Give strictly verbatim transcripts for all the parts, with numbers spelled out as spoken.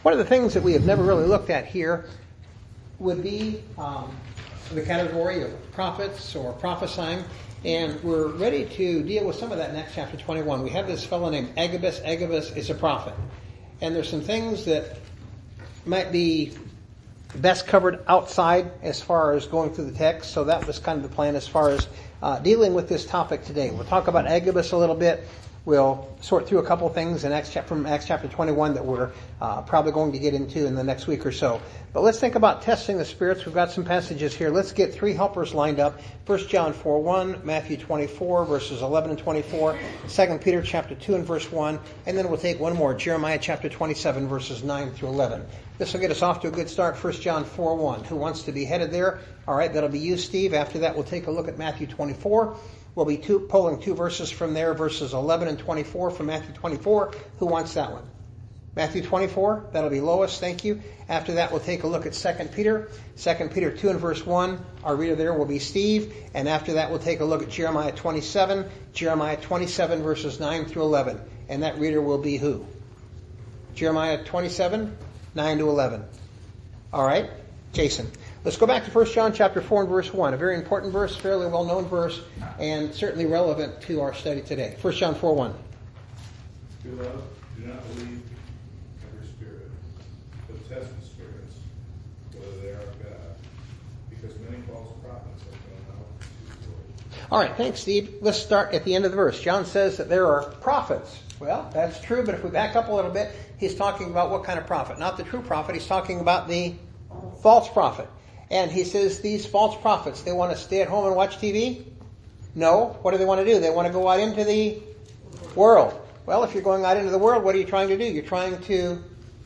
One of the things that we have never really looked at here would be um, the category of prophets or prophesying. And we're ready to deal with some of that in Acts chapter twenty-one. We have this fellow named Agabus. Agabus is a prophet. And there's some things that might be best covered outside as far as going through the text. So that was kind of the plan as far as uh, dealing with this topic today. We'll talk about Agabus a little bit. We'll sort through a couple things in Acts chapter, from Acts chapter twenty-one that we're uh, probably going to get into in the next week or so. But let's think about testing the spirits. We've got some passages here. Let's get three helpers lined up. First John four one, Matthew twenty-four, verses eleven and twenty-four, Second Peter chapter two and verse one, and then we'll take one more, Jeremiah chapter twenty-seven, verses nine through eleven. This will get us off to a good start. First John four one. Who wants to be headed there? All right, that'll be you, Steve. After that, we'll take a look at Matthew twenty-four. We'll be two, pulling two verses from there, verses eleven and twenty-four from Matthew twenty-four. Who wants that one? Matthew twenty-four, that'll be Lois, thank you. After that, we'll take a look at Second Peter. Second Peter two and verse one, our reader there will be Steve. And after that, we'll take a look at Jeremiah twenty-seven. Jeremiah twenty-seven, verses nine through eleven. And that reader will be who? Jeremiah twenty-seven, nine to eleven. All right, Jason. Let's go back to First John chapter four and verse one, a very important verse, fairly well-known verse, and certainly relevant to our study today. First John four one. Beloved, do not believe every spirit, but test the spirits, whether they are of God, because many false prophets have gone out into the world. All right, thanks, Steve. Let's start at the end of the verse. John says that there are prophets. Well, that's true, but if we back up a little bit, he's talking about what kind of prophet? Not the true prophet. He's talking about the false prophet. And he says these false prophets, they want to stay at home and watch T V? No. What do they want to do? They want to go out into the world. Well, if you're going out into the world, what are you trying to do? You're trying to,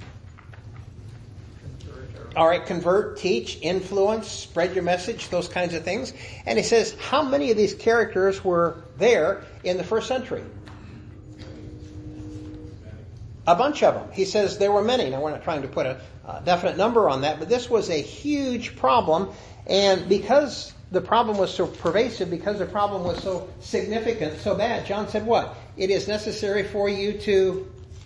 all right, convert, teach, influence, spread your message, those kinds of things. And he says, how many of these characters were there in the first century? A bunch of them. He says there were many. Now, we're not trying to put a uh, definite number on that, but this was a huge problem. And because the problem was so pervasive, because the problem was so significant, so bad, John said what? It is necessary for you to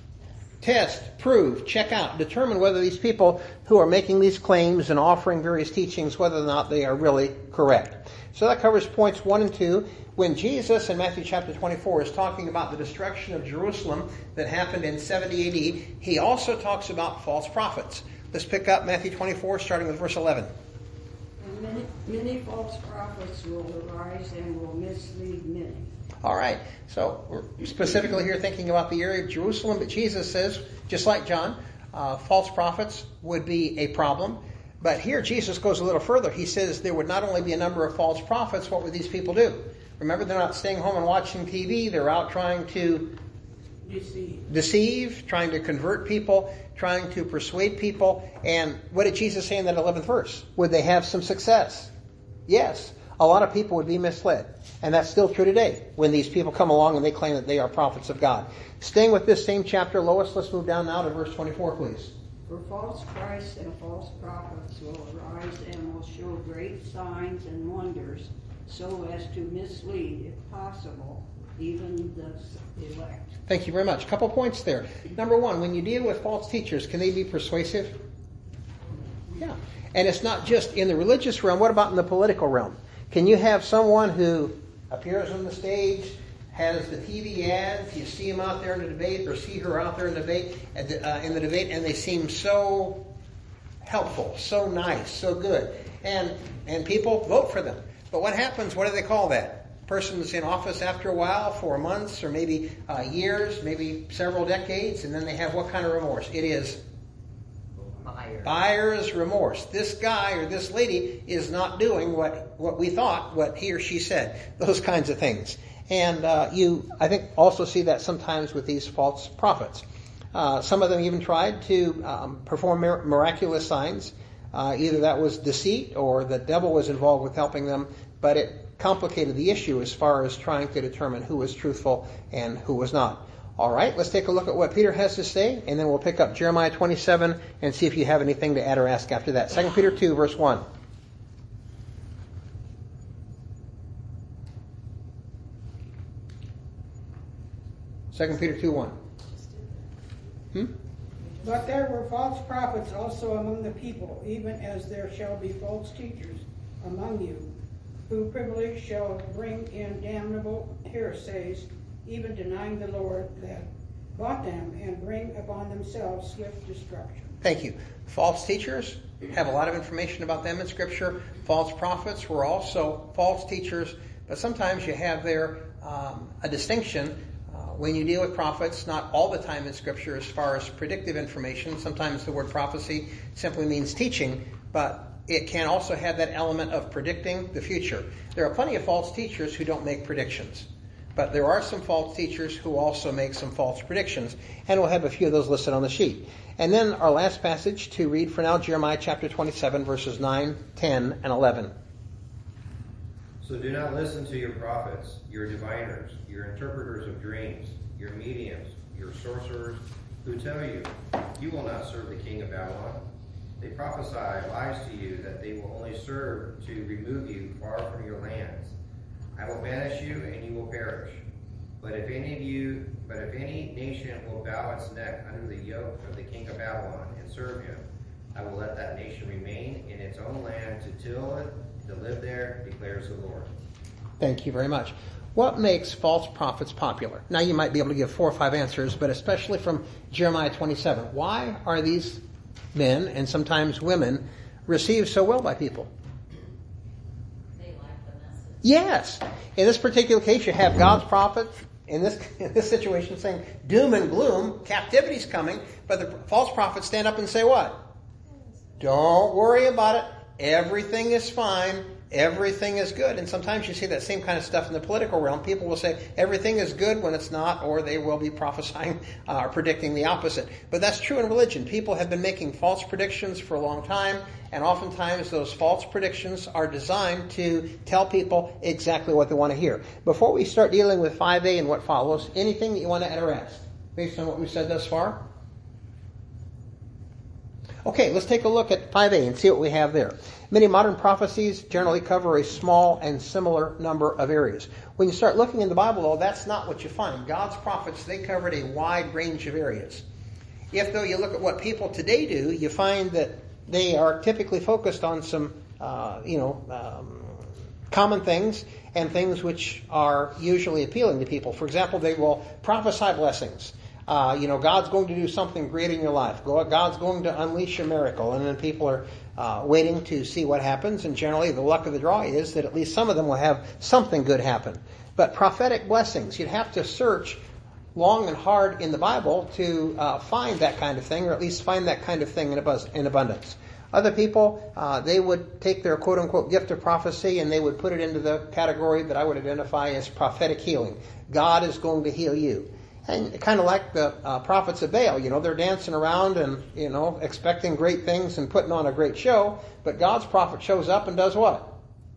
test, prove, check out, determine whether these people who are making these claims and offering various teachings, whether or not they are really correct. So that covers points one and two. When Jesus in Matthew chapter twenty-four is talking about the destruction of Jerusalem that happened in seventy A D, he also talks about false prophets. Let's pick up Matthew twenty-four, starting with verse eleven. And many, many false prophets will arise and will mislead many. All right, so we're specifically here thinking about the area of Jerusalem, but Jesus says, just like John, uh, false prophets would be a problem. But here Jesus goes a little further. He says there would not only be a number of false prophets, what would these people do? Remember, they're not staying home and watching T V. They're out trying to Deceive. deceive, trying to convert people, trying to persuade people. And what did Jesus say in that eleventh verse? Would they have some success? Yes. A lot of people would be misled. And that's still true today when these people come along and they claim that they are prophets of God. Staying with this same chapter, Lois, let's move down now to verse twenty-four, please. For false Christs and false prophets will arise and will show great signs and wonders, so as to mislead, if possible, even the elect. Thank you very much. A couple points there. Number one, when you deal with false teachers, can they be persuasive? Yeah. And it's not just in the religious realm. What about in the political realm? Can you have someone who appears on the stage, has the T V ads, you see him out there in the debate, or see her out there in the debate, uh, in the debate, and they seem so helpful, so nice, so good, and and people vote for them. But what happens? What do they call that? Person's in office after a while, for months, or maybe uh, years, maybe several decades, and then they have what kind of remorse? It is Buyer. buyer's remorse. This guy or this lady is not doing what, what we thought, what he or she said. Those kinds of things. And uh, you, I think, also see that sometimes with these false prophets. Uh, some of them even tried to um, perform mir- miraculous signs. Uh, either that was deceit or the devil was involved with helping them, but it complicated the issue as far as trying to determine who was truthful and who was not. All right, let's take a look at what Peter has to say, and then we'll pick up Jeremiah twenty-seven and see if you have anything to add or ask after that. Second Peter two, verse one. Second Peter two, one. Hmm? But there were false prophets also among the people, even as there shall be false teachers among you, who privily shall bring in damnable heresies, even denying the Lord that bought them, and bring upon themselves swift destruction. Thank you. False teachers have a lot of information about them in Scripture. False prophets were also false teachers, but sometimes you have there um, a distinction. When you deal with prophets, not all the time in Scripture as far as predictive information. Sometimes the word prophecy simply means teaching, but it can also have that element of predicting the future. There are plenty of false teachers who don't make predictions, but there are some false teachers who also make some false predictions, and we'll have a few of those listed on the sheet. And then our last passage to read for now, Jeremiah chapter twenty-seven, verses nine, ten, and eleven. So do not listen to your prophets, your diviners, your interpreters of dreams, your mediums, your sorcerers, who tell you, you will not serve the king of Babylon. They prophesy lies to you that they will only serve to remove you far from your lands. I will banish you, and you will perish. But if any of you, but if any nation will bow its neck under the yoke of the king of Babylon and serve him, I will let that nation remain in its own land to till it, to live there, declares the Lord. Thank you very much. What makes false prophets popular? Now you might be able to give four or five answers, but especially from Jeremiah twenty-seven. Why are these men, and sometimes women, received so well by people? They like the message. Yes. In this particular case, you have God's prophet in this, in this situation saying doom and gloom, captivity's coming, but the false prophets stand up and say what? Don't worry about it. Everything is fine. Everything is good. And sometimes you see that same kind of stuff in the political realm. People will say everything is good when it's not, or they will be prophesying uh, or predicting the opposite. But that's true in religion. People have been making false predictions for a long time, and oftentimes those false predictions are designed to tell people exactly what they want to hear. Before we start dealing with five A and what follows, anything that you want to add or ask based on what we've said thus far? Okay, let's take a look at five A and see what we have there. Many modern prophecies generally cover a small and similar number of areas. When you start looking in the Bible, though, that's not what you find. God's prophets, they covered a wide range of areas. If, though, you look at what people today do, you find that they are typically focused on some, uh, you know, um, common things and things which are usually appealing to people. For example, they will prophesy blessings. Uh, you know, God's going to do something great in your life. God's going to unleash a miracle. And then people are uh, waiting to see what happens. And generally, the luck of the draw is that at least some of them will have something good happen. But prophetic blessings, you'd have to search long and hard in the Bible to uh, find that kind of thing, or at least find that kind of thing in, abuz- in abundance. Other people, uh, they would take their quote-unquote gift of prophecy and they would put it into the category that I would identify as prophetic healing. God is going to heal you. And kind of like the uh, prophets of Baal, you know, they're dancing around and, you know, expecting great things and putting on a great show. But God's prophet shows up and does what?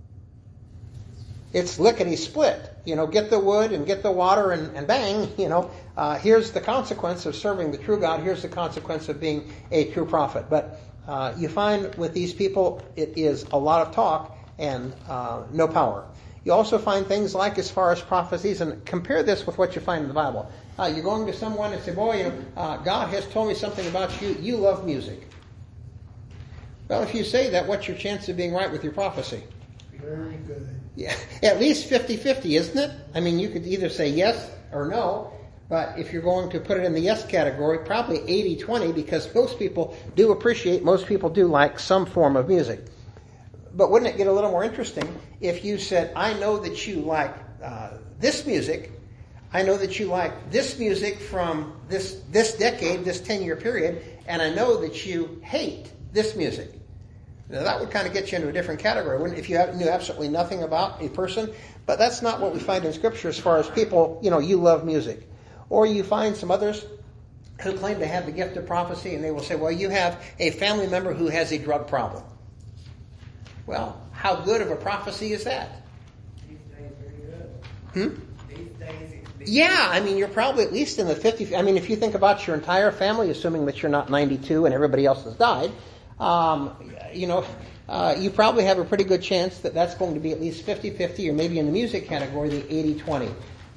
It's lickety-split. You know, get the wood and get the water and, and bang, you know, uh, here's the consequence of serving the true God. Here's the consequence of being a true prophet. But uh, you find with these people, it is a lot of talk and uh, no power. You also find things like as far as prophecies, and compare this with what you find in the Bible. Uh, you're going to someone and say, boy, you know, uh, God has told me something about you. You love music. Well, if you say that, what's your chance of being right with your prophecy? Very good. Yeah, at least fifty-fifty, isn't it? I mean, you could either say yes or no, but if you're going to put it in the yes category, probably eighty twenty, because most people do appreciate, most people do like some form of music. But wouldn't it get a little more interesting if you said, I know that you like uh, this music, I know that you like this music from this this decade, this ten-year period, and I know that you hate this music. Now that would kind of get you into a different category, wouldn't it, if you knew absolutely nothing about a person? But that's not what we find in Scripture as far as people, you know, you love music. Or you find some others who claim to have the gift of prophecy, and they will say, well, you have a family member who has a drug problem. Well, how good of a prophecy is that? These days, very good. Hmm? These days, it's Yeah, I mean, you're probably at least in the fifty. I mean, if you think about your entire family, assuming that you're not ninety-two and everybody else has died, um, you know, uh, you probably have a pretty good chance that that's going to be at least fifty-fifty, or maybe in the music category, the eighty twenty.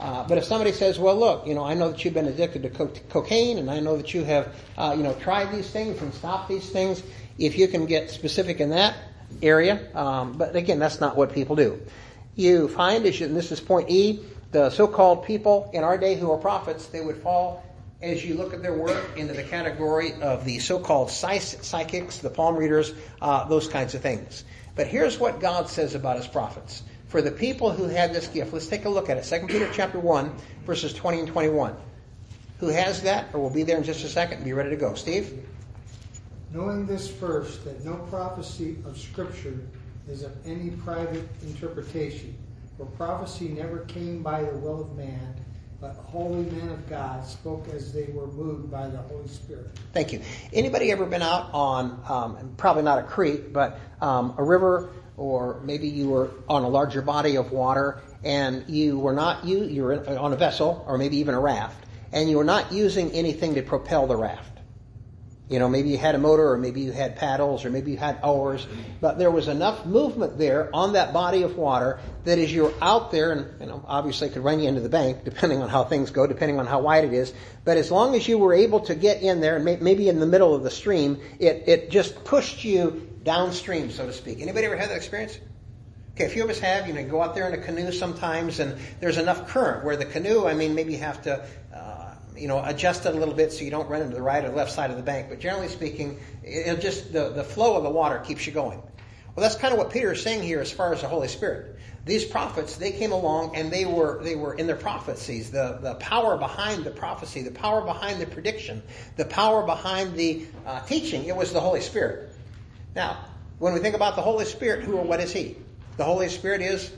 Uh, but if somebody says, well, look, you know, I know that you've been addicted to co- cocaine, and I know that you have, uh, you know, tried these things and stopped these things, if you can get specific in that area, um, but again, that's not what people do. You find, as you, and this is point E, the so-called people in our day who are prophets, they would fall, as you look at their work, into the category of the so-called psychics, the palm readers, uh, those kinds of things. But here's what God says about his prophets. For the people who had this gift, let's take a look at it. Second Peter chapter one, verses twenty and twenty-one. Who has that? Or we'll be there in just a second. Be ready to go. Steve? Knowing this first, that no prophecy of Scripture is of any private interpretation. For prophecy never came by the will of man, but holy men of God spoke as they were moved by the Holy Spirit. Thank you. Anybody ever been out on, um, probably not a creek, but um, a river, or maybe you were on a larger body of water, and you were not you you were on a vessel, or maybe even a raft, and you were not using anything to propel the raft? You know, maybe you had a motor, or maybe you had paddles, or maybe you had oars, but there was enough movement there on that body of water that as you're out there, and you know, obviously it could run you into the bank, depending on how things go, depending on how wide it is, but as long as you were able to get in there, and may, maybe in the middle of the stream, it, it just pushed you downstream, so to speak. Anybody ever had that experience? Okay, a few of us have. You know, you go out there in a canoe sometimes, and there's enough current where the canoe, I mean, maybe you have to, uh, you know, adjust it a little bit so you don't run into the right or left side of the bank. But generally speaking, it'll just the, the flow of the water keeps you going. Well, that's kind of what Peter is saying here as far as the Holy Spirit. These prophets, they came along and they were they were in their prophecies. The, the power behind the prophecy, the power behind the prediction, the power behind the uh, teaching, it was the Holy Spirit. Now, when we think about the Holy Spirit, who or what is he? The Holy Spirit is,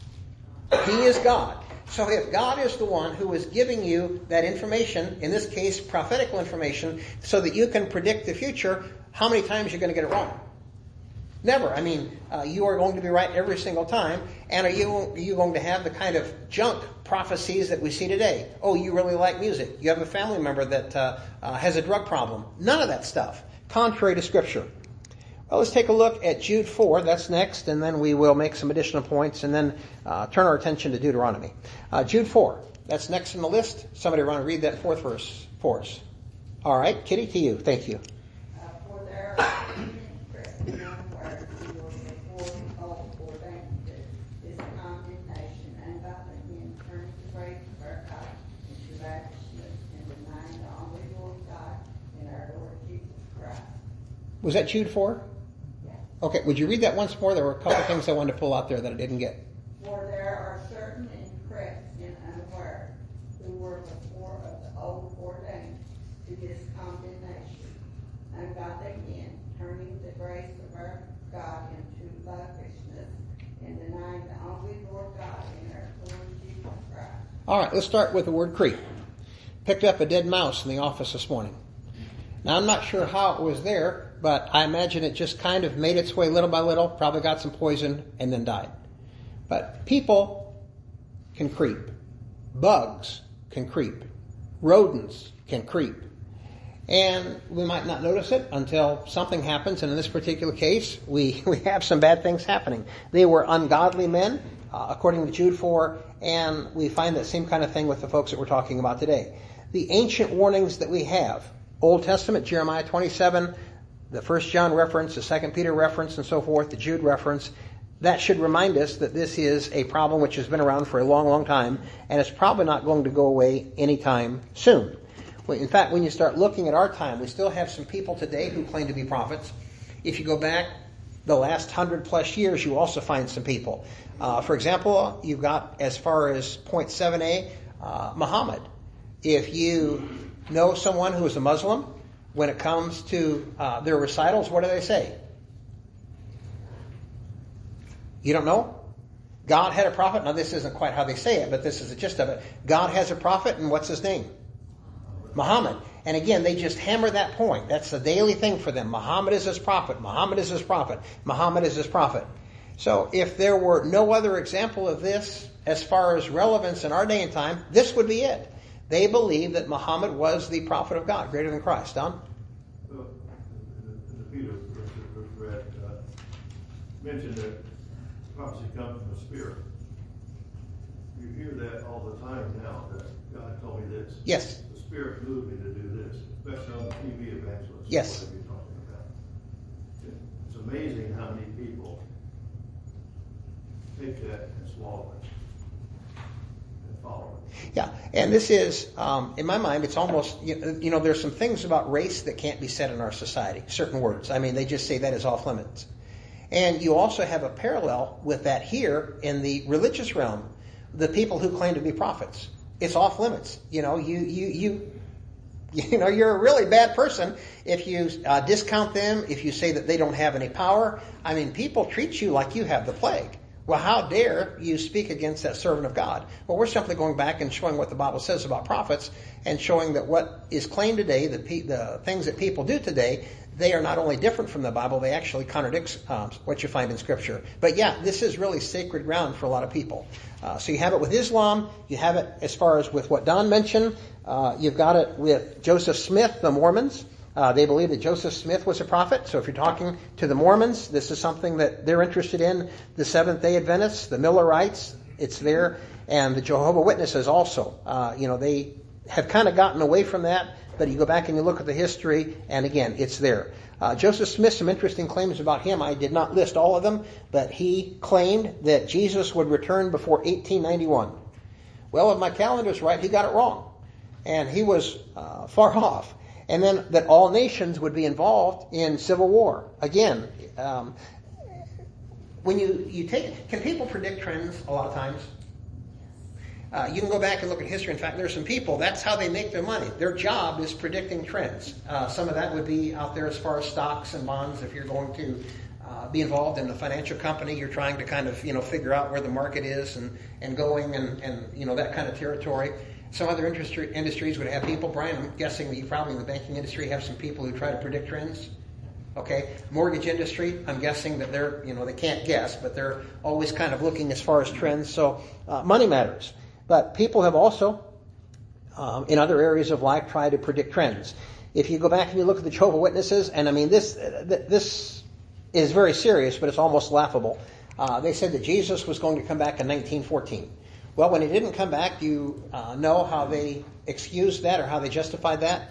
he is God. So if God is the one who is giving you that information, in this case, prophetical information, so that you can predict the future, how many times are you going to get it wrong? Never. I mean, uh, you are going to be right every single time. And are you, are you going to have the kind of junk prophecies that we see today? Oh, you really like music. You have a family member that uh, uh, has a drug problem. None of that stuff. Contrary to Scripture. Well, let's take a look at Jude four. That's next, and then we will make some additional points, and then uh, turn our attention to Deuteronomy. Uh, Jude four. That's next in the list. Somebody want to read that fourth verse for us. All right, Kitty, to you. Thank you. Uh, for there are Christian words who will before behold ordained this condemnation, and by the men turn the grace of our God into righteousness, and denying the only Lord God and our Lord Jesus Christ. Was that Jude four? Okay, would you read that once more? There were a couple of things I wanted to pull out there that I didn't get. For there are certain incorrect and unaware who were before of the old ordained to this condemnation, ungodly men, turning the grace of our God into lavishness, and denying the only Lord God and our Lord Jesus Christ. All right, let's start with the word creep. Picked up a dead mouse in the office this morning. Now, I'm not sure how it was there, but I imagine it just kind of made its way little by little, probably got some poison, and then died. But people can creep. Bugs can creep. Rodents can creep. And we might not notice it until something happens, and in this particular case, we, we have some bad things happening. They were ungodly men, uh, according to Jude four, and we find that same kind of thing with the folks that we're talking about today. The ancient warnings that we have, Old Testament, Jeremiah twenty-seven, the First John reference, the Second Peter reference, and so forth, the Jude reference, that should remind us that this is a problem which has been around for a long, long time, and it's probably not going to go away anytime soon. In fact, when you start looking at our time, we still have some people today who claim to be prophets. If you go back the last hundred plus years, you also find some people. Uh, for example, you've got, as far as point seven a, uh, Muhammad. If you know someone who is a Muslim, when it comes to uh, their recitals, what do they say? You don't know? God had a prophet. Now, this isn't quite how they say it, but this is the gist of it. God has a prophet, and what's his name? Muhammad. And again, they just hammer that point. That's a daily thing for them. Muhammad is his prophet. Muhammad is his prophet. Muhammad is his prophet. So if there were no other example of this as far as relevance in our day and time, this would be it. They believe that Muhammad was the prophet of God, greater than Christ. Don? Well, the, the Peter verse that was read uh, mentioned that prophecy comes from the Spirit. You, you hear that all the time now, that God told me this. Yes. The Spirit moved me to do this, especially on the T V evangelists. Yes. What you're talking about. It's amazing how many people take that and swallow it and follow it. Yeah, and this is, um, in my mind, it's almost, you you know, there's some things about race that can't be said in our society, certain words. I mean, they just say that is off limits. And you also have a parallel with that here in the religious realm, the people who claim to be prophets. It's off limits. You know, you, you, you, you know, you're a really bad person if you uh, discount them, if you say that they don't have any power. I mean, people treat you like you have the plague. Well, how dare you speak against that servant of God? Well, we're simply going back and showing what the Bible says about prophets and showing that what is claimed today, the, pe- the things that people do today, they are not only different from the Bible, they actually contradict um, what you find in Scripture. But yeah, this is really sacred ground for a lot of people. Uh, so you have it with Islam, you have it as far as with what Don mentioned, uh, you've got it with Joseph Smith, the Mormons. Uh, they believe that Joseph Smith was a prophet. So if you're talking to the Mormons, this is something that they're interested in. The Seventh-day Adventists, the Millerites, it's there. And the Jehovah's Witnesses also. Uh, you know, they have kind of gotten away from that. But you go back and you look at the history, and again, it's there. Uh, Joseph Smith, some interesting claims about him. I did not list all of them, but he claimed that Jesus would return before eighteen ninety-one. Well, if my calendar's right, he got it wrong. And he was uh, far off. And then that all nations would be involved in civil war. Again, um, when you, you take, can people predict trends a lot of times? Uh, you can go back and look at history. In fact, there are some people, that's how they make their money. Their job is predicting trends. Uh, some of that would be out there as far as stocks and bonds. If you're going to uh, be involved in the financial company, you're trying to kind of, you know, figure out where the market is and, and going and, and, you know, that kind of territory. Some other industry, industries would have people. Brian, I'm guessing that you probably in the banking industry have some people who try to predict trends. Okay. Mortgage industry, I'm guessing that they're, you know, they can't guess, but they're always kind of looking as far as trends. So uh, money matters. But people have also, um, in other areas of life, tried to predict trends. If you go back and you look at the Jehovah's Witnesses, and I mean, this this is very serious, but it's almost laughable. Uh, they said that Jesus was going to come back in nineteen fourteen. Well, when he didn't come back, do you uh, know how they excused that or how they justified that?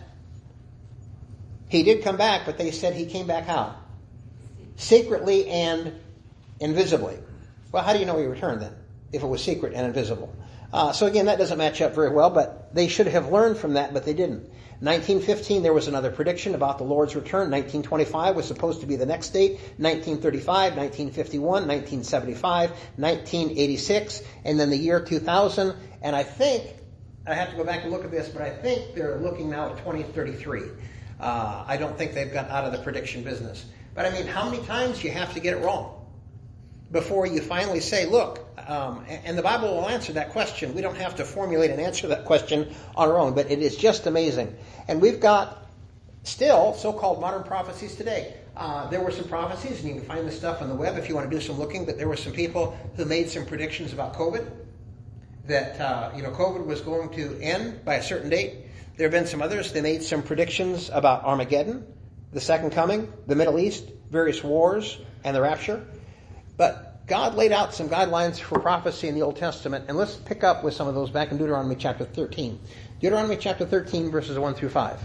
He did come back, but they said he came back how? Secretly and invisibly. Well, how do you know he returned then, if it was secret and invisible? Uh, so again, that doesn't match up very well, but they should have learned from that, but they didn't. nineteen fifteen, there was another prediction about the Lord's return. nineteen twenty-five was supposed to be the next date. nineteen thirty-five, nineteen fifty-one, nineteen seventy-five, nineteen eighty-six, and then the year two thousand. And I think, I have to go back and look at this, but I think they're looking now at twenty thirty-three. Uh, I don't think they've got out of the prediction business. But I mean, how many times do you have to get it wrong before you finally say, look, um, and the Bible will answer that question. We don't have to formulate and answer that question on our own, but it is just amazing. And we've got still so-called modern prophecies today. Uh, there were some prophecies, and you can find this stuff on the web if you want to do some looking, but there were some people who made some predictions about COVID, that uh, you know COVID was going to end by a certain date. There have been some others. They made some predictions about Armageddon, the second coming, the Middle East, various wars, and the rapture. But God laid out some guidelines for prophecy in the Old Testament, and let's pick up with some of those back in Deuteronomy chapter thirteen. Deuteronomy chapter thirteen, verses one through five.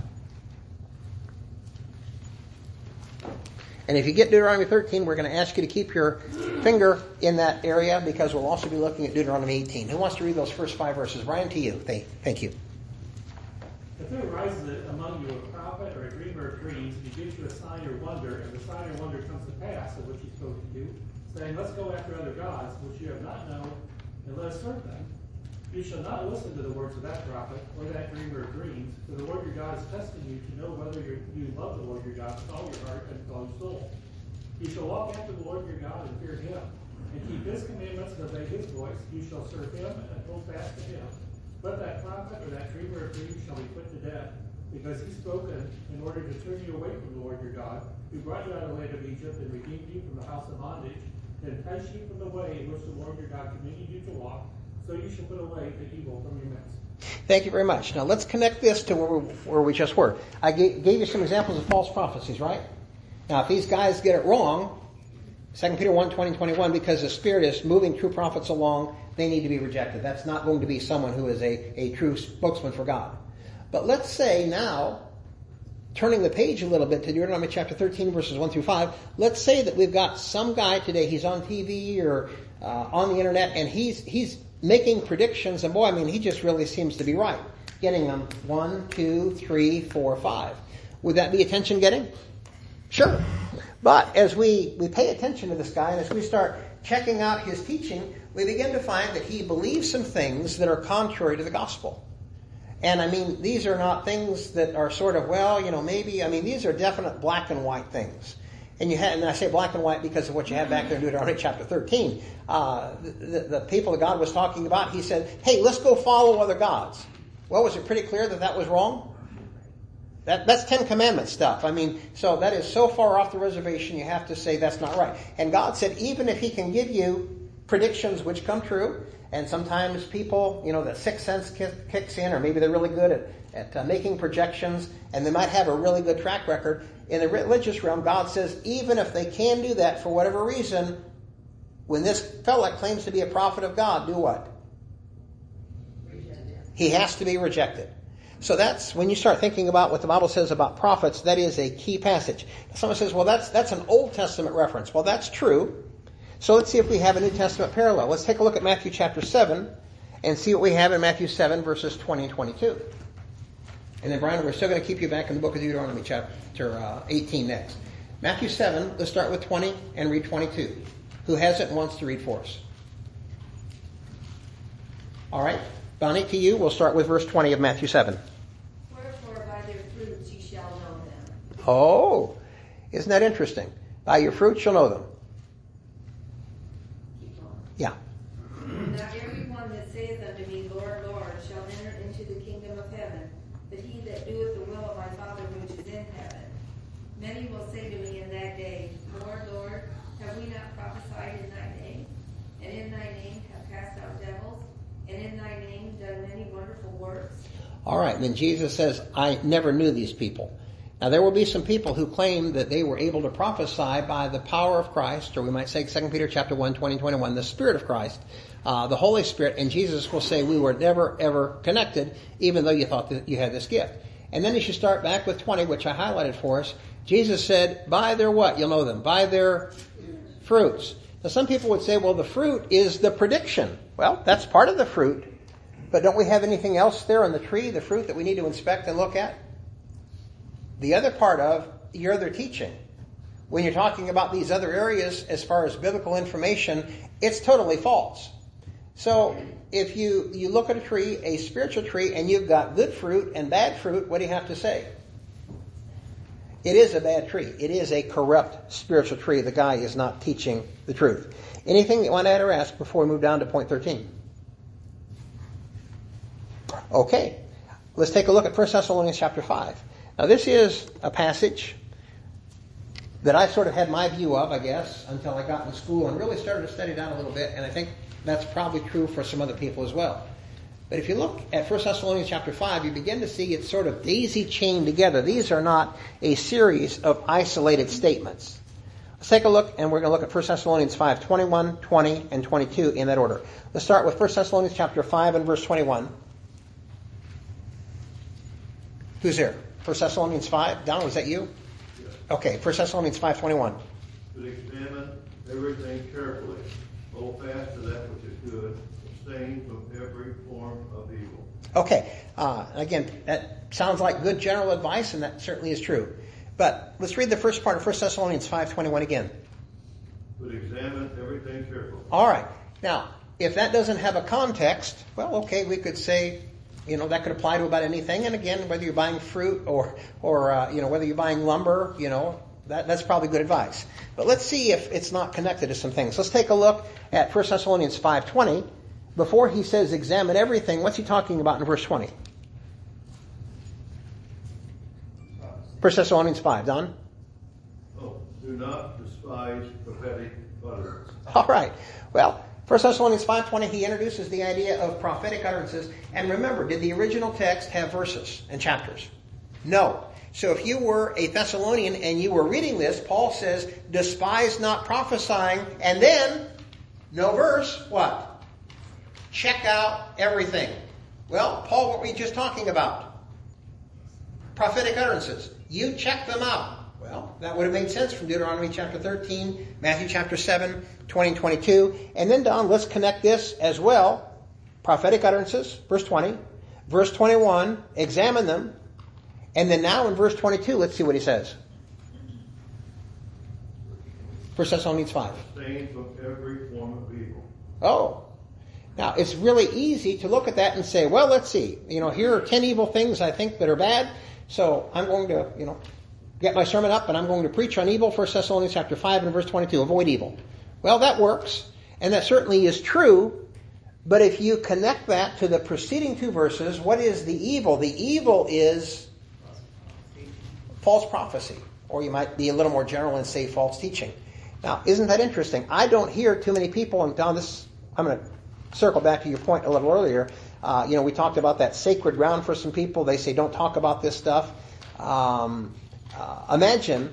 And if you get Deuteronomy thirteen, we're going to ask you to keep your finger in that area because we'll also be looking at Deuteronomy eighteen. Who wants to read those first five verses? Brian, to you. Thank you. If there arises among you a prophet or a dreamer of dreams, and he gives you a sign or wonder, and the sign or wonder comes to pass of which he spoke to you, saying, let's go after other gods, which you have not known, and let us serve them, you shall not listen to the words of that prophet or that dreamer of dreams, for the Lord your God is testing you to know whether you love the Lord your God with all your heart and with all your soul. You shall walk after the Lord your God and fear him, and keep his commandments and obey his voice. You shall serve him and hold fast to him. But that prophet or that dreamer of dreams shall be put to death, because he spoke in order to turn you away from the Lord your God, who brought you out of the land of Egypt and redeemed you from the house of bondage, and enticed you from the way in which the Lord your God commanded you to walk. So you shall put away the evil from your midst. Thank you very much. Now let's connect this to where we, where we just were. I gave, gave you some examples of false prophecies, right? Now if these guys get it wrong, Second Peter one, twenty, twenty-one, because the Spirit is moving true prophets along, they need to be rejected. That's not going to be someone who is a, a true spokesman for God. But let's say now, turning the page a little bit to Deuteronomy chapter thirteen, verses one through five, let's say that we've got some guy today, he's on T V or uh, on the internet, and he's he's making predictions, and boy, I mean, he just really seems to be right. Getting them one, two, three, four, five. Would that be attention getting? Sure. But as we, we pay attention to this guy, and as we start checking out his teaching, we begin to find that he believes some things that are contrary to the gospel. And I mean, these are not things that are sort of, well, you know, maybe, I mean, these are definite black and white things. And you have, and I say black and white because of what you have back there in Deuteronomy chapter thirteen. Uh, the, the people that God was talking about, he said, hey, let's go follow other gods. Well, was it pretty clear that that was wrong? That, that's Ten Commandments stuff. I mean, so that is so far off the reservation, you have to say that's not right. And God said, even if he can give you predictions which come true, and sometimes people, you know, the sixth sense kicks in, or maybe they're really good at, at uh, making projections, and they might have a really good track record. In the religious realm, God says, even if they can do that for whatever reason, when this fella claims to be a prophet of God, do what? He has to be rejected. So that's, when you start thinking about what the Bible says about prophets, that is a key passage. Someone says, well, that's that's an Old Testament reference. Well, that's true. So let's see if we have a New Testament parallel. Let's take a look at Matthew chapter seven and see what we have in Matthew seven, verses twenty and twenty-two. And then, Brian, we're still going to keep you back in the book of Deuteronomy chapter uh, eighteen next. Matthew seven, let's start with twenty and read twenty-two. Who has it and wants to read for us? All right. Bonnie, to you, we'll start with verse twenty of Matthew seven. Wherefore by their fruits ye shall know them. Oh, isn't that interesting? By your fruits you'll know them. Keep on. Yeah. Not every one that saith unto me, Lord, Lord, shall enter into the kingdom of heaven, but he that doeth the will of my Father which is in heaven. Many will say to me in that day, Lord, Lord, have we not prophesied in thy name? And in thy name have cast out devils? And in thy name done many wonderful works? All right, and then Jesus says, I never knew these people. Now there will be some people who claim that they were able to prophesy by the power of Christ, or we might say Second Peter chapter one, twenty, twenty-one, the Spirit of Christ, uh, the Holy Spirit, and Jesus will say we were never ever connected, even though you thought that you had this gift. And then as you start back with twenty, which I highlighted for us, Jesus said, by their what? You'll know them. By their fruits. Now some people would say, well, the fruit is the prediction. Well, that's part of the fruit. But don't we have anything else there on the tree, the fruit that we need to inspect and look at? The other part of your other teaching. When you're talking about these other areas as far as biblical information, it's totally false. So if you, you look at a tree, a spiritual tree, and you've got good fruit and bad fruit, what do you have to say? It is a bad tree. It is a corrupt spiritual tree. The guy is not teaching the truth. Anything that you want to add or ask before we move down to point thirteen? Okay. Let's take a look at First Thessalonians chapter five. Now this is a passage that I sort of had my view of, I guess, until I got in school and really started to study down a little bit, and I think that's probably true for some other people as well. But if you look at First Thessalonians chapter five, you begin to see it's sort of daisy-chained together. These are not a series of isolated statements. Let's take a look, and we're going to look at First Thessalonians five, twenty-one, twenty, and twenty-two in that order. Let's start with First Thessalonians chapter five and verse twenty-one. Who's there? First Thessalonians five? Don, was that you? Yes. Okay, First Thessalonians five, twenty-one. But examine everything carefully. Hold fast to that which is good. Abstain from every form of evil. Okay, uh, again, that sounds like good general advice, and that certainly is true. But let's read the first part of First Thessalonians five, twenty-one again. But examine everything carefully. All right. Now, if that doesn't have a context, well, okay, we could say, you know, that could apply to about anything. And again, whether you're buying fruit or, or uh, you know, whether you're buying lumber, you know, that, that's probably good advice. But let's see if it's not connected to some things. Let's take a look at First Thessalonians five twenty. Before he says examine everything, what's he talking about in verse twenty? First Thessalonians five, Don? Oh, do not despise prophetic utterance. All right. Well, First Thessalonians five twenty, he introduces the idea of prophetic utterances. And remember, did the original text have verses and chapters? No. So if you were a Thessalonian and you were reading this, Paul says, despise not prophesying, and then, no verse, what? Check out everything. Well, Paul, what were you just talking about? Prophetic utterances. You check them out. Well, that would have made sense from Deuteronomy chapter thirteen, Matthew chapter seven, twenty and twenty-two. And then, Don, let's connect this as well. Prophetic utterances, verse twenty. Verse twenty-one, examine them. And then now in verse twenty-two, let's see what he says. First Thessalonians five. Abstain from every form of evil. Oh. Now, it's really easy to look at that and say, well, let's see. You know, here are ten evil things I think that are bad. So I'm going to, you know, get my sermon up and I'm going to preach on evil. First Thessalonians chapter five and verse twenty-two. Avoid evil. Well, that works. And that certainly is true. But if you connect that to the preceding two verses, what is the evil? The evil is false prophecy. Or you might be a little more general and say false teaching. Now, isn't that interesting? I don't hear too many people, and Don, this, I'm going to circle back to your point a little earlier. Uh, you know, we talked about that sacred ground for some people. They say, don't talk about this stuff. Um, uh, imagine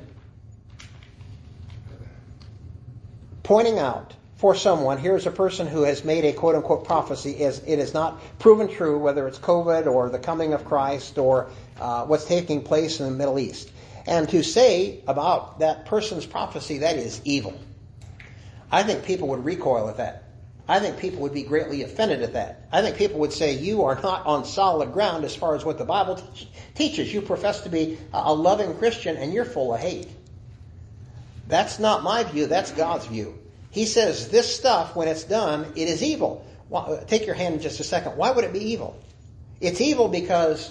pointing out for someone, here's a person who has made a quote-unquote prophecy. As it is not proven true, whether it's COVID or the coming of Christ or uh, what's taking place in the Middle East. And to say about that person's prophecy, that is evil. I think people would recoil at that. I think people would be greatly offended at that. I think people would say, you are not on solid ground as far as what the Bible te- teaches. You profess to be a loving Christian and you're full of hate. That's not my view. That's God's view. He says this stuff, when it's done, it is evil. Well, take your hand in just a second. Why would it be evil? It's evil because,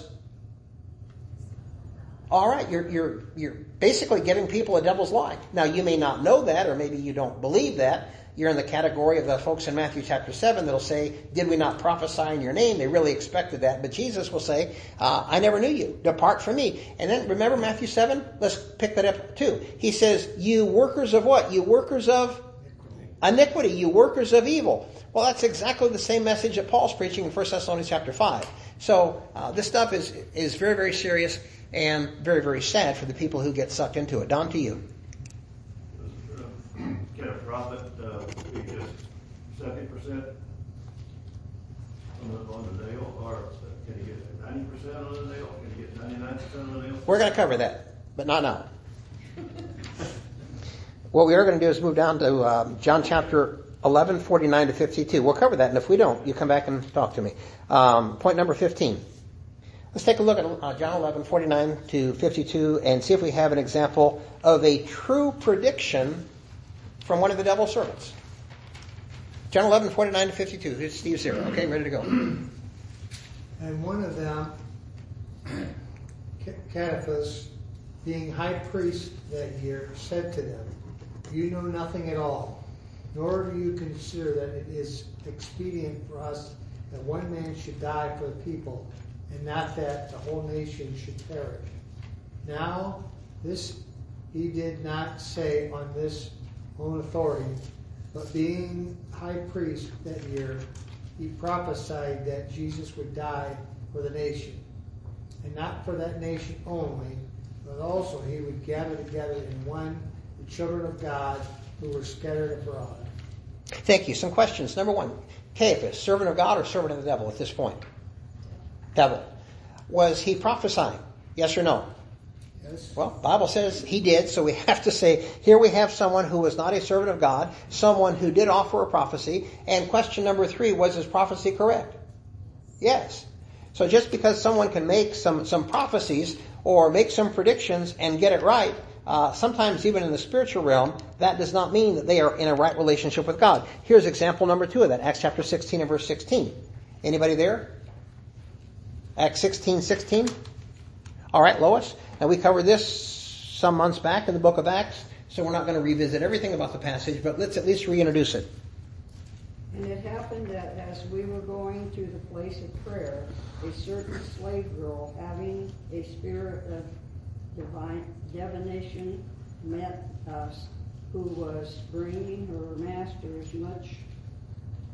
all right, you're you're you're basically giving people a devil's lie. Now, you may not know that, or maybe you don't believe that. You're in the category of the folks in Matthew chapter seven that'll say, did we not prophesy in your name? They really expected that. But Jesus will say, uh, I never knew you. Depart from me. And then remember Matthew seven? Let's pick that up too. He says, you workers of what? You workers of iniquity. You workers of evil. Well, that's exactly the same message that Paul's preaching in First Thessalonians chapter five. So uh, this stuff is, is very, very serious and very, very sad for the people who get sucked into it. Don, to you. Can a prophet uh, be just seventy percent on the, on the nail, or can he get ninety percent on the nail? Can he get ninety-nine percent on the nail? We're going to cover that, but not now. What we are going to do is move down to um, John chapter eleven, forty-nine to fifty-two. We'll cover that, and if we don't, you come back and talk to me. Um, point number fifteen. Let's take a look at uh, John eleven, forty-nine to fifty-two, and see if we have an example of a true prediction from one of the devil's servants. John eleven, forty-nine to fifty-two. Here's Steve's here. Okay, ready to go. And one of them, Caiaphas, being high priest that year, said to them, you know nothing at all, nor do you consider that it is expedient for us that one man should die for the people, and not that the whole nation should perish. Now, this he did not say on this own authority, but being high priest that year, he prophesied that Jesus would die for the nation, and not for that nation only, but also he would gather together in one the children of God who were scattered abroad. Thank you. Some questions. Number one, Caiaphas, servant of God or servant of the devil at this point? Devil. Was he prophesying? Yes or no? Yes. Well, the Bible says he did, so we have to say, here we have someone who was not a servant of God, someone who did offer a prophecy, and question number three, was his prophecy correct? Yes. So just because someone can make some, some prophecies or make some predictions and get it right, uh, sometimes even in the spiritual realm, that does not mean that they are in a right relationship with God. Here's example number two of that, Acts chapter sixteen and verse sixteen. Anybody there? Acts sixteen, sixteen. All right, Lois. Now, we covered this some months back in the book of Acts, so we're not going to revisit everything about the passage, but let's at least reintroduce it. And it happened that as we were going to the place of prayer, a certain slave girl, having a spirit of divine divination, met us, who was bringing her masters much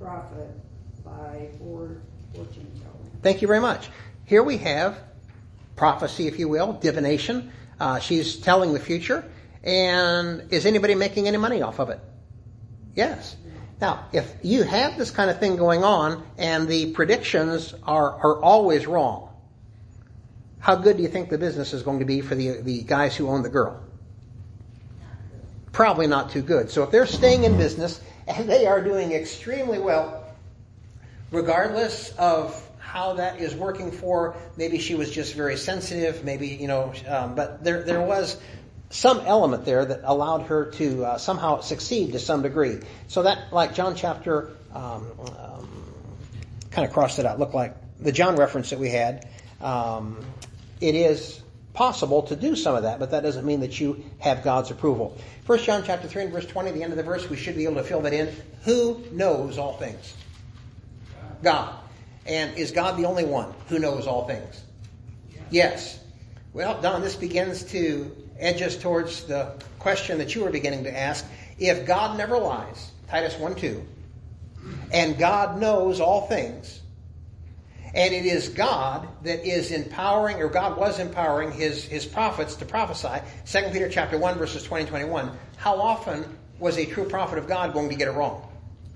profit by fortune telling. Thank you very much. Here we have prophecy, if you will, divination. Uh, she's telling the future. And is anybody making any money off of it? Yes. Now, if you have this kind of thing going on and the predictions are, are always wrong, how good do you think the business is going to be for the, the guys who own the girl? Probably not too good. So if they're staying in business and they are doing extremely well, regardless of how that is working for, maybe she was just very sensitive, maybe, you know, um, but there there was some element there that allowed her to uh, somehow succeed to some degree. So that, like John chapter, um, um, kind of crossed it out, looked like the John reference that we had, um, it is possible to do some of that, but that doesn't mean that you have God's approval. First John chapter three and verse twenty, the end of the verse, we should be able to fill that in. Who knows all things? God. And is God the only one who knows all things? Yes. Well, Don, this begins to edge us towards the question that you were beginning to ask. If God never lies, Titus one two, and God knows all things, and it is God that is empowering, or God was empowering his, his prophets to prophesy, Second Peter chapter one, verses twenty and twenty-one, how often was a true prophet of God going to get it wrong?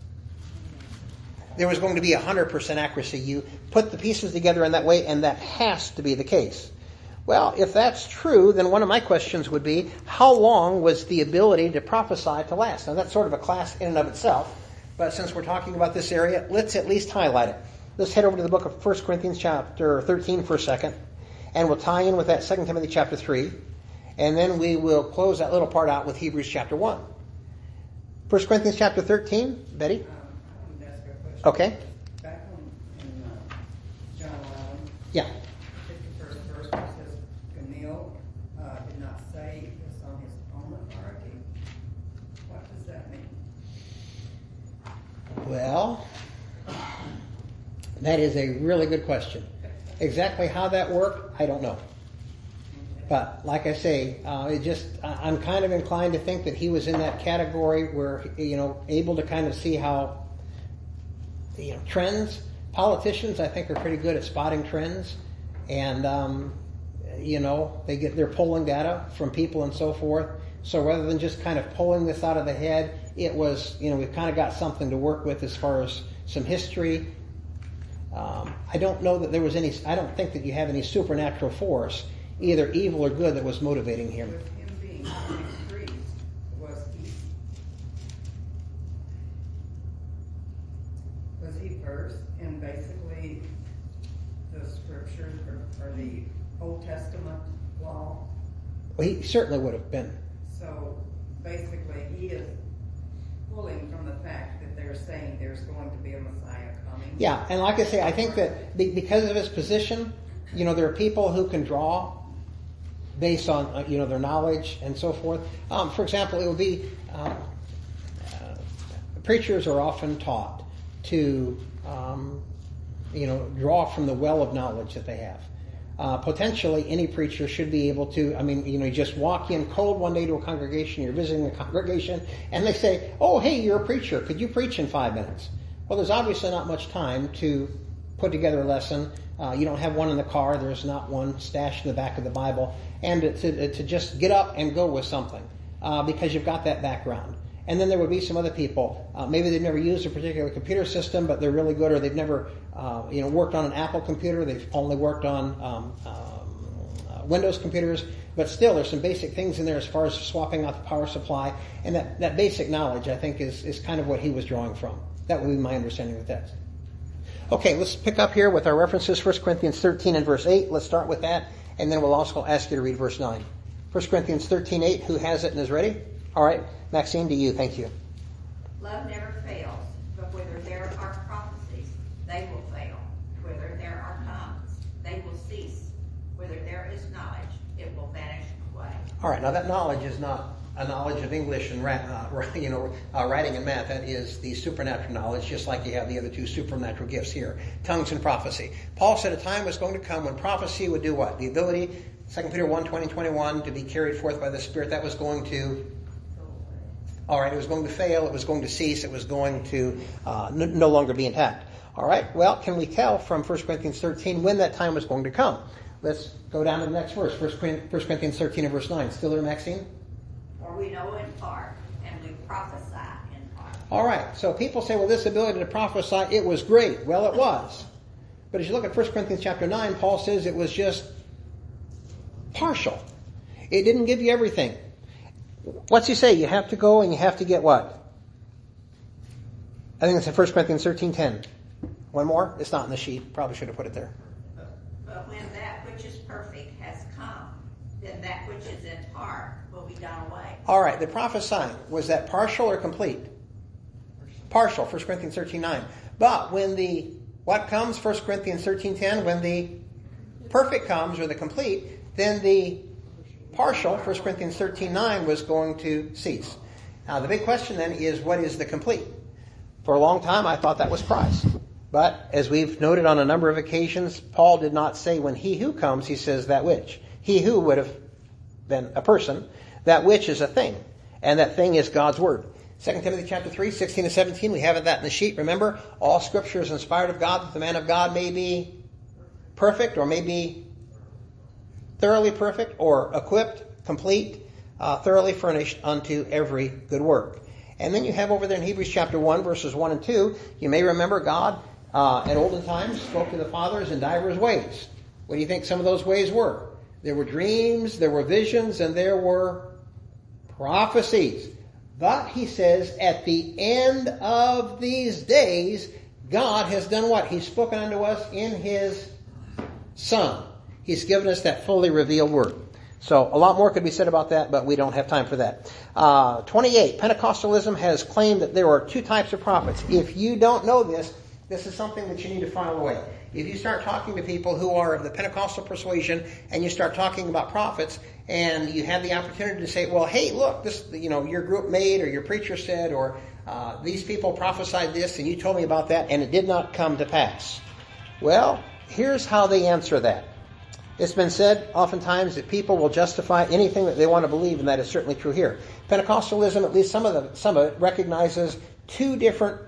There was going to be one hundred percent accuracy. You put the pieces together in that way, and that has to be the case. Well, if that's true, then one of my questions would be, how long was the ability to prophesy to last? Now, that's sort of a class in and of itself, but since we're talking about this area, let's at least highlight it. Let's head over to the book of First Corinthians chapter thirteen for a second, and we'll tie in with that Second Timothy chapter three, and then we will close that little part out with Hebrews chapter one. First Corinthians chapter thirteen, Betty? Okay. Back on, in uh, John eleven, Yeah. fifty-first verse, it says, Gamaliel uh, did not say this on his own authority. What does that mean? Well, that is a really good question. Exactly how that worked, I don't know. But like I say, uh, it just I'm kind of inclined to think that he was in that category where, you know, able to kind of see how, you know, trends. Politicians, I think, are pretty good at spotting trends, and um, you know, they get their polling data from people and so forth. So rather than just kind of pulling this out of the head, it was, you know, we've kind of got something to work with as far as some history. Um, I don't know that there was any. I don't think that you have any supernatural force, either evil or good, that was motivating him. With him being a priest, was he was he versed in basically the scriptures or, or the Old Testament law? Well, he certainly would have been. So basically, he is pulling from the fact that they're saying there's going to be a Messiah coming. Yeah, and like I say, I think that be- because of his position, you know, there are people who can draw based on, uh, you know, their knowledge and so forth. Um, for example, it would be, um, uh, preachers are often taught to, um, you know, draw from the well of knowledge that they have. Uh, potentially, any preacher should be able to, I mean, you know, you just walk in cold one day to a congregation, you're visiting the congregation, and they say, oh, hey, you're a preacher. Could you preach in five minutes? Well, there's obviously not much time to put together a lesson. Uh, you don't have one in the car. There's not one stashed in the back of the Bible. And to, to, to just get up and go with something uh, because you've got that background. And then there would be some other people. Uh, maybe they've never used a particular computer system, but they're really good, or they've never, uh, you know, worked on an Apple computer. They've only worked on um, um, uh, Windows computers. But still, there's some basic things in there as far as swapping out the power supply. And that, that basic knowledge, I think, is, is kind of what he was drawing from. That would be my understanding of the text. Okay, let's pick up here with our references, First Corinthians thirteen and verse eight. Let's start with that, and then we'll also ask you to read verse nine. First Corinthians thirteen eight, who has it and is ready? All right, Maxine, to you, thank you. Love never fails, but whether there are prophecies, they will fail. Whether there are tongues, they will cease. Whether there is knowledge, it will vanish away. All right, now that knowledge is not a knowledge of English and uh, you know uh, writing and math. That is the supernatural knowledge, just like you have the other two supernatural gifts here, tongues and prophecy. Paul said a time was going to come when prophecy would do what? The ability, Second Peter one, twenty, twenty-one, to be carried forth by the Spirit, that was going to, all right, it was going to fail, it was going to cease, it was going to uh, n- no longer be intact. All right, well, can we tell from First Corinthians thirteen when that time was going to come? let's go down to the next verse, First Corinthians thirteen and verse nine. Still there, Maxine? For we know in part, and we prophesy in part. All right, so people say, well, this ability to prophesy, it was great. Well, it was. But as you look at First Corinthians chapter nine, Paul says it was just partial. It didn't give you everything. What's he say? You have to go and you have to get what? I think it's in First Corinthians thirteen ten. One more? It's not in the sheet. Probably should have put it there. But when that which is perfect has come, then that which is in part will be done away. All right, the prophesying, was that partial or complete? Partial, First Corinthians thirteen nine. But when the, what comes, First Corinthians thirteen ten, when the perfect comes, or the complete, then the partial, First Corinthians thirteen nine, was going to cease. Now the big question then is, what is the complete? For a long time I thought that was Christ. But as we've noted on a number of occasions, Paul did not say when he who comes, he says that which. He who would have been a person, that which is a thing. And that thing is God's word. Second Timothy chapter three, sixteen to seventeen, we have that in the sheet. Remember, all scripture is inspired of God, that the man of God may be perfect, or may be thoroughly perfect, or equipped, complete, uh, thoroughly furnished unto every good work. And then you have over there in Hebrews chapter one, verses one and two, you may remember God uh, at olden times spoke to the fathers in divers ways. What do you think some of those ways were? There were dreams, there were visions, and there were prophecies. But he says, at the end of these days, God has done what? He's spoken unto us in His Son. He's given us that fully revealed word. So a lot more could be said about that, but we don't have time for that. Uh, twenty-eight, Pentecostalism has claimed that there are two types of prophets. If you don't know this, this is something that you need to file away. If you start talking to people who are of the Pentecostal persuasion, and you start talking about prophets, and you have the opportunity to say, well, hey, look, this, you know, your group made, or your preacher said, or uh, these people prophesied this, and you told me about that, and it did not come to pass. Well, here's how they answer that. It's been said oftentimes that people will justify anything that they want to believe, and that is certainly true here. Pentecostalism, at least some of the, some of it, recognizes two different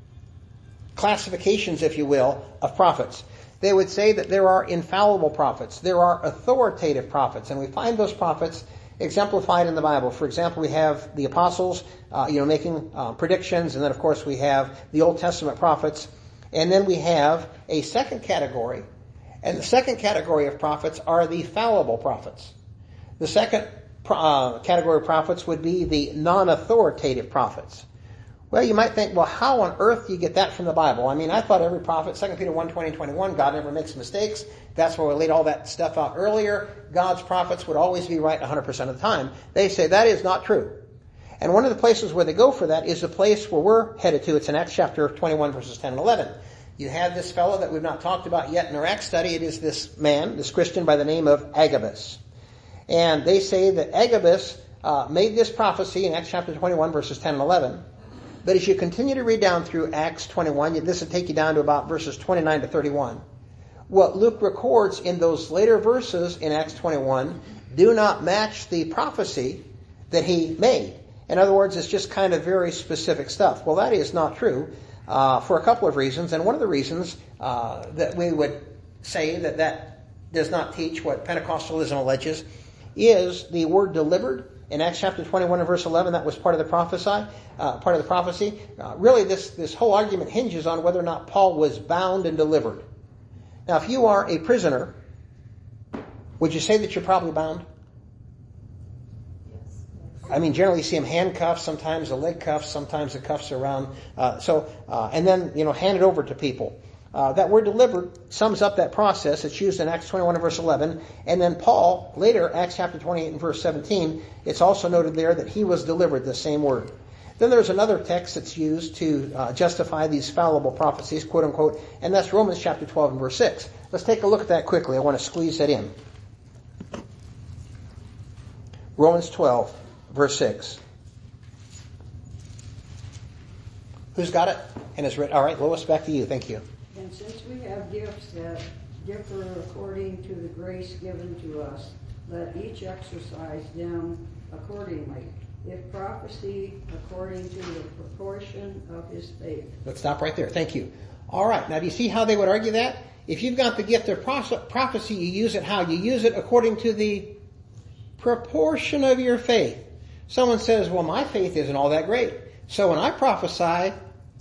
classifications, if you will, of prophets. They would say that there are infallible prophets, there are authoritative prophets, and we find those prophets exemplified in the Bible. For example, we have the apostles, uh, you know, making uh, predictions, and then of course we have the Old Testament prophets, and then we have a second category. And the second category of prophets are the fallible prophets. The second uh, category of prophets would be the non-authoritative prophets. Well, you might think, well, how on earth do you get that from the Bible? I mean, I thought every prophet, Second Peter one, twenty and twenty-one, God never makes mistakes. That's why we laid all that stuff out earlier. God's prophets would always be right one hundred percent of the time. They say that is not true. And one of the places where they go for that is the place where we're headed to. It's in Acts chapter twenty-one, verses ten and eleven. You have this fellow that we've not talked about yet in our Acts study. It is this man, this Christian by the name of Agabus. And they say that Agabus uh, made this prophecy in Acts chapter twenty-one, verses ten and eleven. But as you continue to read down through Acts twenty-one, this will take you down to about verses twenty-nine to thirty-one. What Luke records in those later verses in Acts twenty-one do not match the prophecy that he made. In other words, it's just kind of very specific stuff. Well, that is not true. Uh, for a couple of reasons, and one of the reasons uh, that we would say that that does not teach what Pentecostalism alleges is the word delivered in Acts chapter twenty-one and verse eleven. That was part of the prophesy, uh, part of the prophecy. Uh, really, this this whole argument hinges on whether or not Paul was bound and delivered. Now, if you are a prisoner, would you say that you're probably bound? I mean, generally you see them handcuffed, sometimes the leg cuffs, sometimes the cuffs are around. Uh, so, uh, and then, you know, handed over to people. Uh, that word delivered sums up that process. It's used in Acts twenty-one and verse eleven. And then Paul, later, Acts chapter twenty-eight and verse seventeen, it's also noted there that he was delivered, the same word. Then there's another text that's used to uh, justify these fallible prophecies, quote unquote, and that's Romans chapter twelve and verse six. Let's take a look at that quickly. I want to squeeze that in. Romans twelve. Verse six. Who's got it? And it's written. All right, Lois, back to you. Thank you. And since we have gifts that differ according to the grace given to us, let each exercise them accordingly. if prophecy according to the proportion of his faith. Let's stop right there. Thank you. All right. Now, do you see how they would argue that? If you've got the gift of prophecy, you use it how? You use it according to the proportion of your faith. Someone says, well, my faith isn't all that great. So when I prophesy,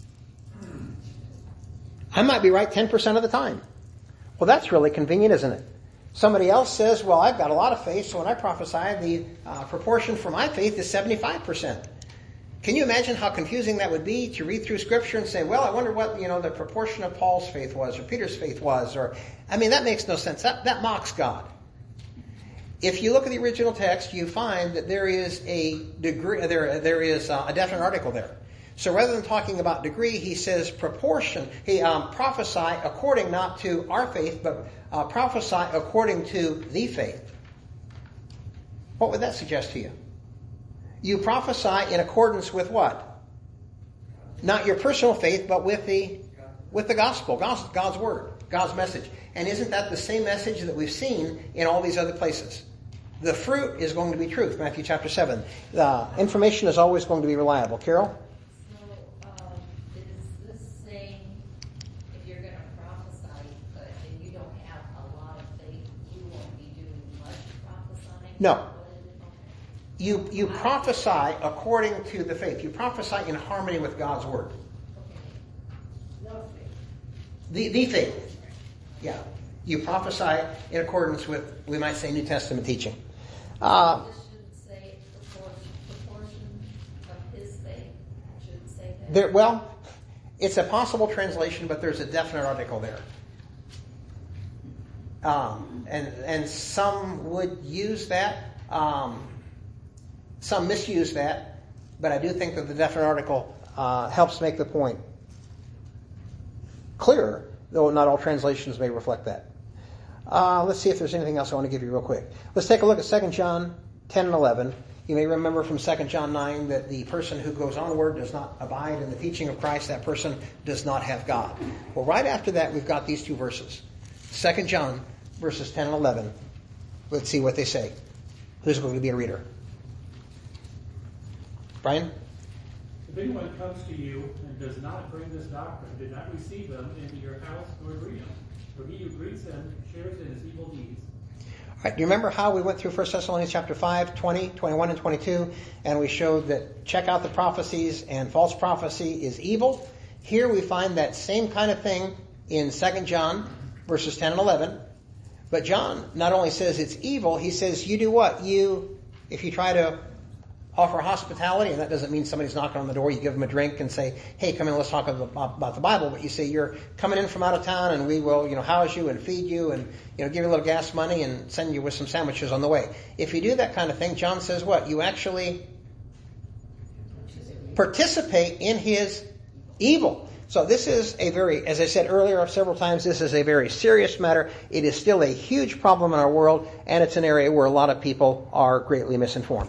I might be right ten percent of the time. Well, that's really convenient, isn't it? Somebody else says, well, I've got a lot of faith, so when I prophesy, the uh, proportion for my faith is seventy-five percent. Can you imagine how confusing that would be to read through Scripture and say, well, I wonder what, you know, the proportion of Paul's faith was, or Peter's faith was, or, I mean, that makes no sense. That, that mocks God. If you look at the original text, you find that there is a degree, there, there is a definite article there. So rather than talking about degree, he says proportion. He um, prophesy according not to our faith, but uh, prophesy according to the faith. What would that suggest to you? You prophesy in accordance with what? Not your personal faith, but with the with the gospel, God's, God's word, God's message. And isn't that the same message that we've seen in all these other places? The fruit is going to be truth, Matthew chapter seven. The information is always going to be reliable. Carol? No. You you prophesy according to the faith. You prophesy in harmony with God's word. The the faith. Yeah. You prophesy in accordance with, we might say, New Testament teaching. Uh, say proportion of his faith. Should say that. There, well, it's a possible translation, but there's a definite article there. Um, and and some would use that. Um, some misuse that. But I do think that the definite article uh, helps make the point clearer, though not all translations may reflect that. Uh, let's see if there's anything else I want to give you real quick. Let's take a look at Second John ten and eleven. You may remember from Second John nine that the person who goes onward does not abide in the teaching of Christ. That person does not have God. Well, right after that, we've got these two verses. Second John verses ten and eleven. Let's see what they say. Who's going to be a reader? Brian? If anyone comes to you and does not bring this doctrine, do not receive them into your house nor greet him. For he who greets him shares in his evil deeds. All right, do you remember how we went through First Thessalonians chapter five, twenty, twenty-one, and twenty-two, and we showed that check out the prophecies and false prophecy is evil? Here we find that same kind of thing in Second John verses ten and eleven. But John not only says it's evil, he says you do what? You, if you try to offer hospitality, and that doesn't mean somebody's knocking on the door, you give them a drink and say, hey, come in, let's talk about the Bible. But you say you're coming in from out of town and we will, you know, house you and feed you and, you know, give you a little gas money and send you with some sandwiches on the way. If you do that kind of thing, John says what? You actually participate in his evil. So this is a very, as I said earlier several times, this is a very serious matter. It is still a huge problem in our world, and it's an area where a lot of people are greatly misinformed.